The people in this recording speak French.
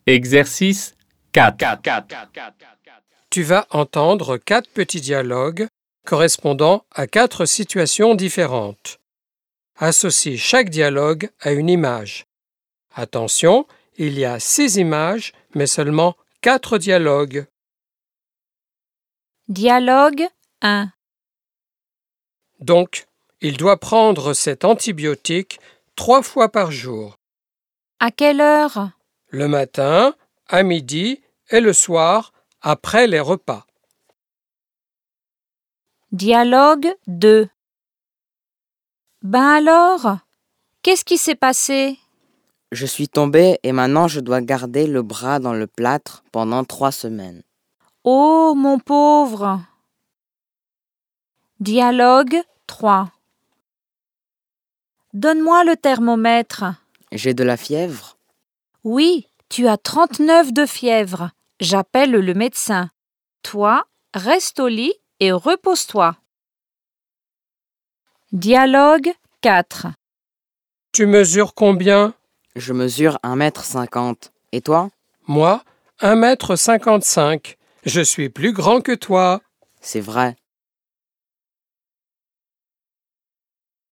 Exercice 4. Tu vas entendre 4 petits dialogues correspondant à 4 situations différentes. Associe chaque dialogue à une image. Attention, il y a 6 images, mais seulement 4 dialogues. Dialogue 1. Donc, il doit prendre cet antibiotique 3 fois par jour. À quelle heure? Le matin, à midi et le soir, après les repas. Dialogue 2. Ben alors, qu'est-ce qui s'est passé? Je suis tombée et maintenant je dois garder le bras dans le plâtre pendant 3 semaines. Oh, mon pauvre! Dialogue 3. Donne-moi le thermomètre. J'ai de la fièvre? Oui, tu as 39 de fièvre. J'appelle le médecin. Toi, reste au lit et repose-toi. Dialogue 4. Tu mesures combien? Je mesure 1,50 m. Et toi? Moi, 1,55 m. Je suis plus grand que toi. C'est vrai.